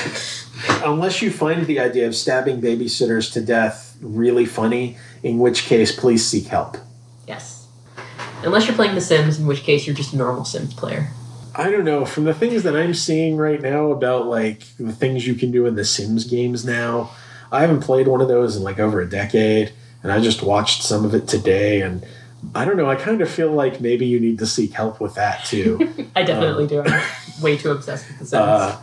Unless you find the idea of stabbing babysitters to death really funny, in which case, please seek help. Yes. Unless you're playing The Sims, in which case you're just a normal Sims player. I don't know. From the things that I'm seeing right now about like the things you can do in the Sims games now, I haven't played one of those in like over a decade, and I just watched some of it today, and I don't know. I kind of feel like maybe you need to seek help with that too. I definitely do. I'm way too obsessed with The Sims. Uh,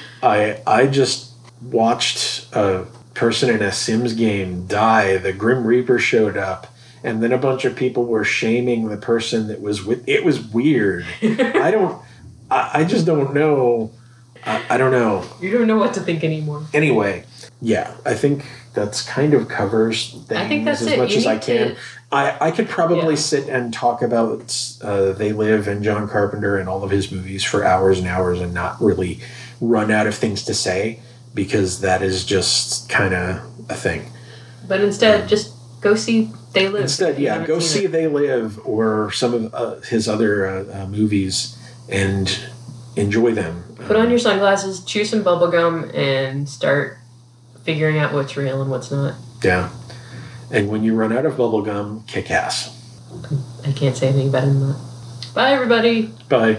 I I just watched a person in a Sims game die. The Grim Reaper showed up, and then a bunch of people were shaming the person that was with. It was weird. I don't. I, I just don't know. I, I don't know. You don't know what to think anymore. Anyway, yeah, I think that's kind of covers things I think that's as it. much You as I need can. to- I, I could probably Yeah. sit and talk about uh, They Live and John Carpenter and all of his movies for hours and hours and not really run out of things to say, because that is just kind of a thing. But instead, just go see They Live. Instead, if you yeah, haven't go seen see it. They Live or some of uh, his other uh, uh, movies and enjoy them. Put on your sunglasses, chew some bubble gum, and start figuring out what's real and what's not. Yeah. And when you run out of bubble gum, kick ass. I can't say anything better than that. Bye, everybody. Bye.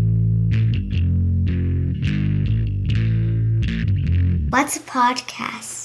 What's a podcast?